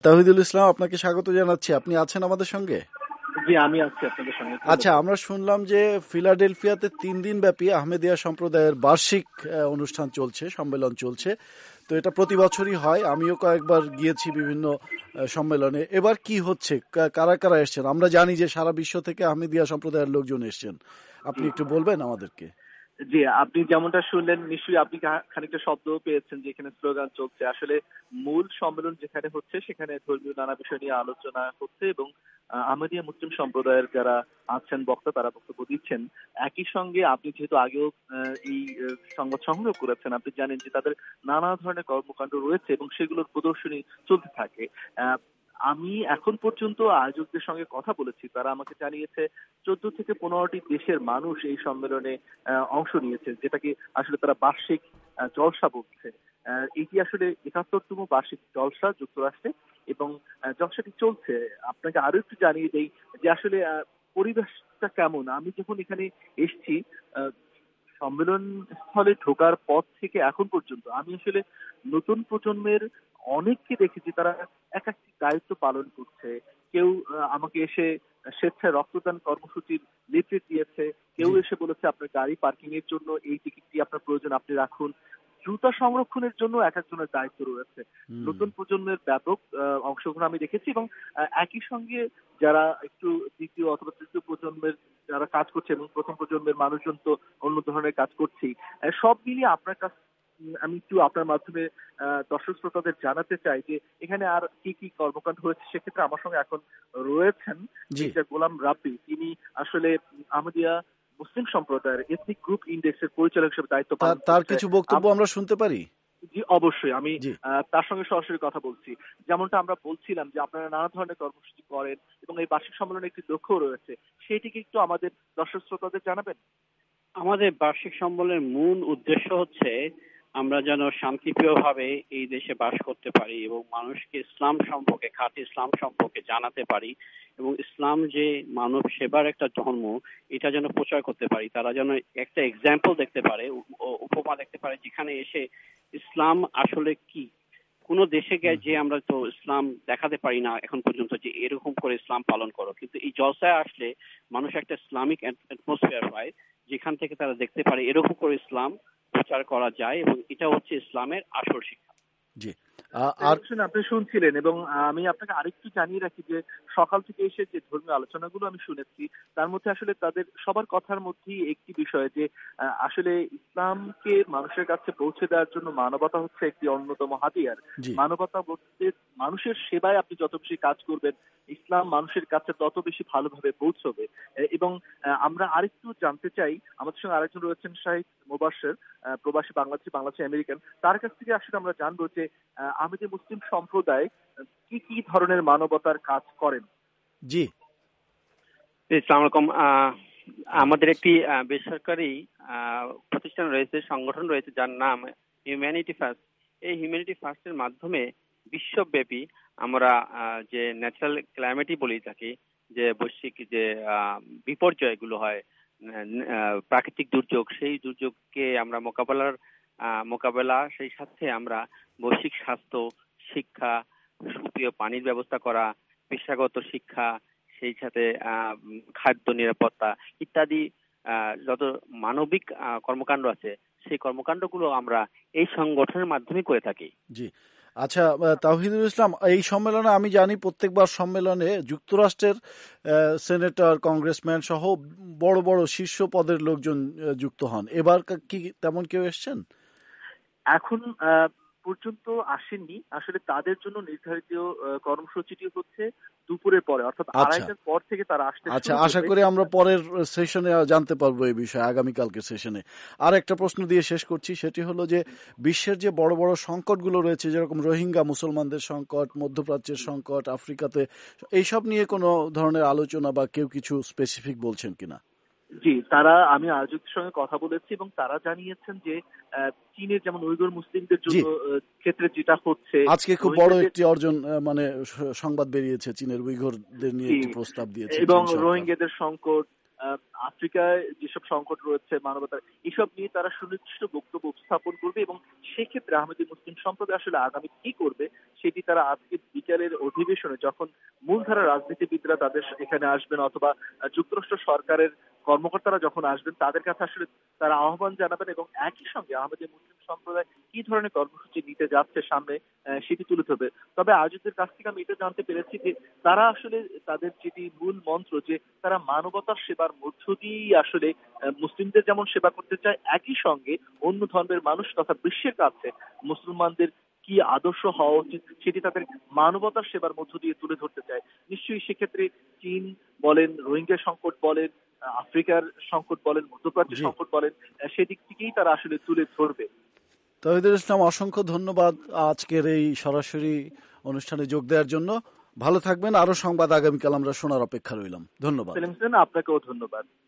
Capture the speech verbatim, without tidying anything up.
তাওহিদুল ইসলাম, আপনাকে স্বাগত জানাচ্ছি। আপনি আছেন আমাদের সঙ্গে? জি, আমি আছি আপনাদের সঙ্গে। আচ্ছা, আমরা শুনলাম যে ফিলাডেলফিয়াতে তিন দিন ব্যাপী আহমেদিয়া সম্প্রদায়ের বার্ষিক অনুষ্ঠান চলছে, সম্মেলন চলছে। তো এটা প্রতি বছরই হয়, আমিও কয়েকবার গিয়েছি বিভিন্ন সম্মেলনে। এবার কি হচ্ছে, কারা কারা এসছেন? আমরা জানি যে সারা বিশ্ব থেকে আহমেদিয়া সম্প্রদায়ের লোকজন এসছেন, আপনি একটু বলবেন আমাদেরকে? জি, আপনি যেমনটা শুনলেন, নিশ্চয়ই আপনি খানিকটা শব্দও পেয়েছেন যে এখানে স্লোগান চলছে। আসলে মূল সম্মেলন যেখানে হচ্ছে সেখানে ধর্মীয় নানা বিষয় নিয়ে আলোচনা হচ্ছে এবং আহমদিয়া মুসলিম সম্প্রদায়ের যারা আছেন বক্তা তারা বক্তব্য দিচ্ছেন। একই সঙ্গে আপনি যেহেতু আগেও এই সংবাদ সংগ্রহ করেছেন, আপনি জানেন যে তাদের নানা ধরনের কর্মকাণ্ড রয়েছে এবং সেগুলোর প্রদর্শনী চলতে থাকে। আমি এখন পর্যন্ত আয়োজকদের সঙ্গে কথা বলেছি, তারা আমাকে জানিয়েছে চোদ্দ থেকে পনেরোটি দেশের মানুষ এই সম্মেলনে অংশ নিয়েছে, যেটাকে আসলে তারা বার্ষিক জলসা বলছে। এটি আসলে একাত্তরতম বার্ষিক জলসা যুক্তরাষ্ট্রে এবং জলসাটি চলছে। আপনাকে আরো একটু জানিয়ে দেই যে আসলে পরিবেশটা কেমন। আমি যখন এখানে এসছি সম্মেলন স্থলে ঢোকার পর থেকে এখন পর্যন্ত আমি আসলে নতুন প্রজন্মের অনেককে দেখেছি, তারা এক একটি দায়িত্ব পালন করছে। কেউ আমাকে এসে স্বেচ্ছায় রক্তদান কর্মসূচির লিফলেট দিয়েছে, কেউ এসে বলেছে আপনার গাড়ি পার্কিং এর জন্য এই টিকিটটি আপনার প্রয়োজন আপনি রাখুন। জুতা সংরক্ষণের জন্য এক একজনের দায়িত্ব রয়েছে। নতুন প্রজন্মের ব্যাপক অংশগ্রহণ আমি দেখেছি এবং একই সঙ্গে যারা একটু দ্বিতীয় অথবা তৃতীয় প্রজন্মের যারা কাজ করছে এবং প্রথম প্রজন্মের মানুষজন তো অন্য ধরনের কাজ করছেই, সব মিলিয়ে আপনার কাছে আমি একটু আপনার মাধ্যমে দর্শক শ্রোতাদের জানাতে চাই যে এখানে আর কি কি কর্মকাণ্ড হয়েছে। সেক্ষেত্রে আমার সঙ্গে এখন রয়েছেন মিস্টার গোলাম রাব্বি, তিনি আসলে আহমদিয়া মুসলিম সম্প্রদায়ের এথনিক গ্রুপ ইন্ডেক্সের পরিচালক হিসেবে দায়িত্ব পালন করছেন। তার কিছু বক্তব্য আমরা শুনতে পারি? জি, অবশ্যই। আমি তার সঙ্গে সরাসরি কথা বলছি। যেমনটা আমরা বলছিলাম যে আপনারা নানা ধরনের কর্মসূচি করেন এবং এই বার্ষিক সম্মেলনে একটি লক্ষ্য রয়েছে, সেটিকে একটু আমাদের দর্শক শ্রোতাদের জানাবেন। আমাদের বার্ষিক সম্মেলনের মূল উদ্দেশ্য হচ্ছে আমরা যেন শান্তিপ্রিয়ভাবে এই দেশে বাস করতে পারি এবং মানুষকে ইসলাম সম্পর্কে, খাঁটি ইসলাম সম্পর্কে জানাতে পারি এবং ইসলাম যে মানব সেবার একটা ধর্ম এটা যেন প্রচার করতে পারি। তারা যেন একটা এক্সাম্পল দেখতে পারে, উপমা দেখতে পারে, যেখানে এসে ইসলাম আসলে কি। কোন দেশে গিয়ে যে আমরা তো ইসলাম দেখাতে পারি না এখন পর্যন্ত যে এরকম করে ইসলাম পালন করো, কিন্তু এই জলসায় আসলে মানুষ একটা ইসলামিক অ্যাটমসফিয়ার পায়, যেখান থেকে তারা দেখতে পারে এরকম করে ইসলাম প্রচার করা যায় এবং এটা হচ্ছে ইসলামের আসল শিক্ষা। জি, আপনি শুনছিলেন এবং আমি আপনাকে আরেকটু জানিয়ে রাখি যে সকাল থেকে এসে যে ধর্মীয় আলোচনাগুলো আমি শুনেছি তার মধ্যে আসলে তাদের সবার কথার মধ্যেই একটি বিষয় যে আসলে ইসলামকে মানুষের কাছে পৌঁছে দেওয়ার জন্য মানবতা হচ্ছে একটি অন্যতম হাতিয়ার। মানবতা বলতে মানুষের সেবায় আপনি যত বেশি কাজ করবেন ইসলাম মানুষের কাছে তত বেশি ভালোভাবে পৌঁছবে। এবং আমরা আরেকটু জানতে চাই, আমাদের সঙ্গে আরেকজন রয়েছেন শাহিদ মুবাশশির, প্রবাসী বাংলাদেশি বাংলাদেশি আমেরিকান। তার কাছ থেকে আসলে আমরা জানবো যে আহমদিয়া মুসলিম সম্প্রদায় কি কি ধরনের মানবতার কাজ করেন। জি, আসসালামু আলাইকুম। আমাদের একটি বেসরকারি প্রতিষ্ঠান রয়েছে, সংগঠন রয়েছে যার নাম হিউম্যানিটি ফার্স্ট। এই হিউম্যানিটি ফার্স্টের মাধ্যমে বিশ্বব্যাপী আমরা যে ন্যাচারাল ক্লাইমেটই বলি থাকি, যে বৈশ্বিক যে বিপর্যয়গুলো হয়, প্রাকৃতিক দুর্যোগ, সেই দুর্যোগকে আমরা মোকাবেলার মোকাবেলা সেই সাথে আমরা বৈশ্বিক স্বাস্থ্য, শিক্ষা, সুপ্রিয় পানির ব্যবস্থা করা, পেশাগত শিক্ষা, সেই সাথে খাদ্য নিরাপত্তা ইত্যাদি যত মানবিক কর্মকাণ্ড আছে সেই কর্মকাণ্ডগুলো আমরা এই সংগঠনের মাধ্যমে করে থাকি। জি, আচ্ছা তাওহিদুল ইসলাম, এই সম্মেলনে আমি জানি প্রত্যেকবার সম্মেলনে যুক্তরাষ্ট্রের সেনেটর, কংগ্রেসম্যান সহ বড় বড় শীর্ষ পদের লোকজন যুক্ত হন। এবার কি তেমন কেউ এসছেন? এখন পর্যন্ত আসেননি। আসলে তাদের জন্য নির্ধারিত কর্মসূচিটি হচ্ছে দুপুরের পরে, অর্থাৎ আড়াইটার পর থেকে তারা আসতে। আচ্ছা, আশা করি আমরা পরের সেশনে জানতে পারবো এই বিষয়ে, আগামীকালকে সেশনে। আর একটা প্রশ্ন দিয়ে শেষ করছি, সেটি হলো যে বিশ্বের যে বড় বড় সংকটগুলো রয়েছে, যেরকম রোহিঙ্গা মুসলমানদের সংকট, মধ্যপ্রাচ্যের সংকট, আফ্রিকাতে, এইসব নিয়ে কোনো ধরনের আলোচনা বা কেউ কিছু স্পেসিফিক বলছেন কিনা? জি, তারা, আমি আয়োজকদের সঙ্গে কথা বলেছি এবং তারা জানিয়েছেন যে চীনের যেমন উইগুর মুসলিমদের জন্য ক্ষেত্রে যেটা হচ্ছে, আজকে খুব বড় একটি অর্জন, মানে সংবাদ বেরিয়েছে, চীনের উইগুরদের নিয়ে একটি প্রস্তাব দিয়েছে এবং রোহিঙ্গাদের সংকট, আফ্রিকায় যেসব সংকট রয়েছে মানবতার, এসব নিয়ে তারা সুনির্দিষ্ট বক্তব্য উপস্থাপন করবে এবং সেক্ষেত্রে আহমেদী মুসলিম সম্প্রদায় আসলে আগামী কি করবে সেটি তারা আজকে বিকেলের অধিবেশনে, যখন মূলধারা রাজনীতিবিদরা তাদের এখানে আসবেন অথবা যুক্তরাষ্ট্র সরকারের কর্মকর্তারা যখন আসবেন, তাদের কাছে আসলে তারা আহ্বান জানাবেন এবং একই সঙ্গে আহমেদী মুসলিম সম্প্রদায় কি ধরনের কর্মসূচি নিতে যাচ্ছে সামনে সেটি তুলে ধরবে। তবে আয়োজকদের কাছ থেকে আমি এটা জানতে পেরেছি যে তারা আসলে তাদের যেটি মূল মন্ত্র, যে তারা মানবতার সেবার মধ্য দিয়েই আসলে মুসলিমদের যেমন সেবা করতে চায়, একই সঙ্গে অন্য ধর্মের মানুষ তথা বিশ্বের কাছে মুসলমানদের কি আদর্শ হওয়া উচিত সেটি তাদের মানবতার সেবার মধ্য দিয়ে তুলে ধরতে চায়। নিশ্চয়ই সেক্ষেত্রে চীন বলেন, রোহিঙ্গা সংকট বলেন, আফ্রিকার সংকট বলেন, মধ্যপ্রাচ্যের সংকট বলেন, সেদিক থেকেই তারা আসলে তুলে ধরবে। তৌহিদুল ইসলাম, অসংখ্য ধন্যবাদ আজকের এই সরাসরি অনুষ্ঠানে যোগ দেওয়ার জন্য। ভালো থাকবেন। আরো সংবাদ আগামীকাল আমরা শোনার অপেক্ষা রইলাম। ধন্যবাদ। আপনাকেও ধন্যবাদ।